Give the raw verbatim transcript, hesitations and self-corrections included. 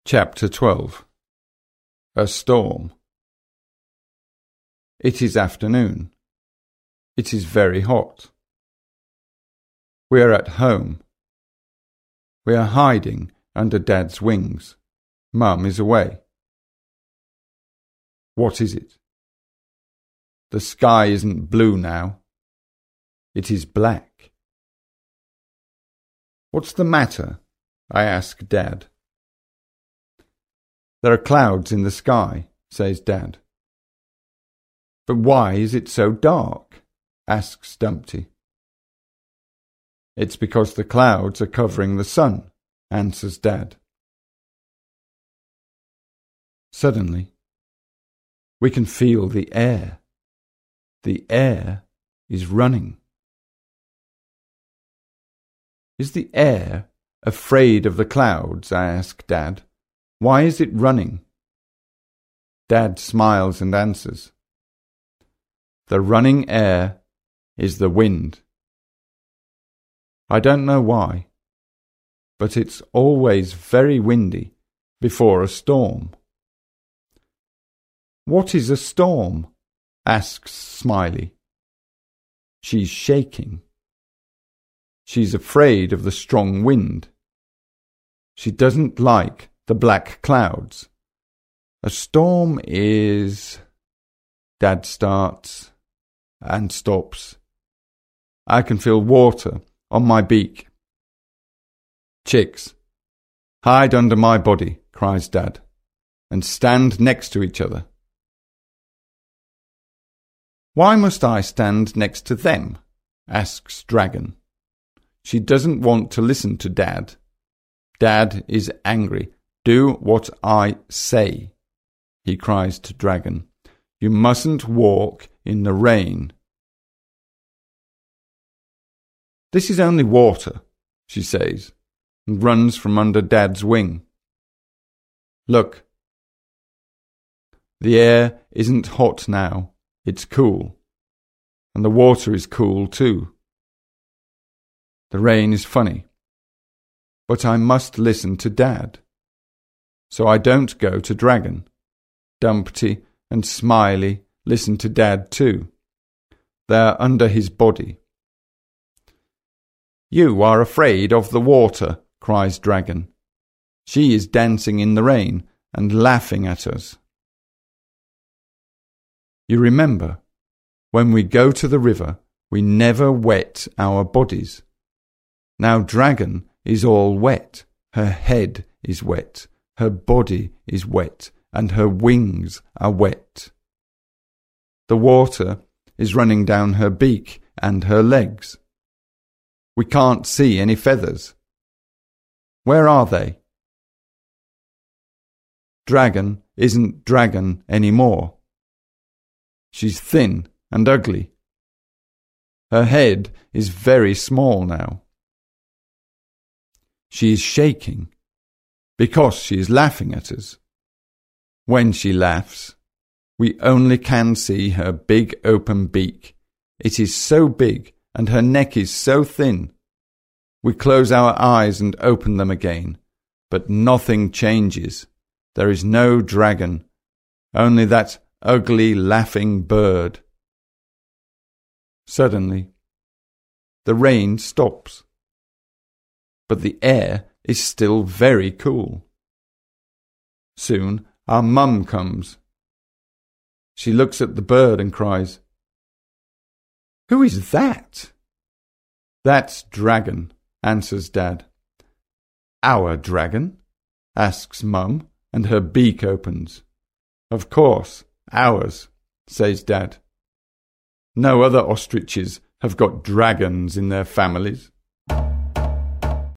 Chapter twelve. A Storm. It is afternoon. It is very hot. We are at home. We are hiding under Dad's wings. Mum is away. What is it? The sky isn't blue now. It is black. What's the matter? I ask Dad. There are clouds in the sky, says Dad. But why is it so dark? Asks Dumpty. It's because the clouds are covering the sun, answers Dad. Suddenly, we can feel the air. The air is running. Is the air afraid of the clouds? I ask Dad. Why is it running? Dad smiles and answers. The running air is the wind. I don't know why, but it's always very windy before a storm. What is a storm? Asks Smiley. She's shaking. She's afraid of the strong wind. She doesn't like the black clouds. A storm is... Dad starts and stops. I can feel water on my beak. Chicks, hide under my body, cries Dad, and stand next to each other. Why must I stand next to them? Asks Dragon. She doesn't want to listen to Dad. Dad is angry. Do what I say, he cries to Dragon. You mustn't walk in the rain. This is only water, she says, and runs from under Dad's wing. Look. The air isn't hot now, it's cool, and the water is cool too. The rain is funny, but I must listen to Dad. So I don't go to Dragon. Dumpty and Smiley listen to Dad too. They're under his body. You are afraid of the water, cries Dragon. She is dancing in the rain and laughing at us. You remember, when we go to the river, we never wet our bodies. Now Dragon is all wet. Her head is wet. Her body is wet, and her wings are wet. The water is running down her beak and her legs. We can't see any feathers. Where are they? Dragon isn't Dragon anymore. She's thin and ugly. Her head is very small now. She is shaking because she is laughing at us. When she laughs, we only can see her big open beak. It is so big and her neck is so thin. We close our eyes and open them again, but nothing changes. There is no dragon, only that ugly laughing bird. Suddenly, the rain stops, but the air is still very cool. Soon our mum comes. She looks at the bird and cries, Who is that? That's Dragon, answers Dad. Our dragon? Asks Mum, and her beak opens. Of course, ours, says Dad. No other ostriches have got dragons in their families.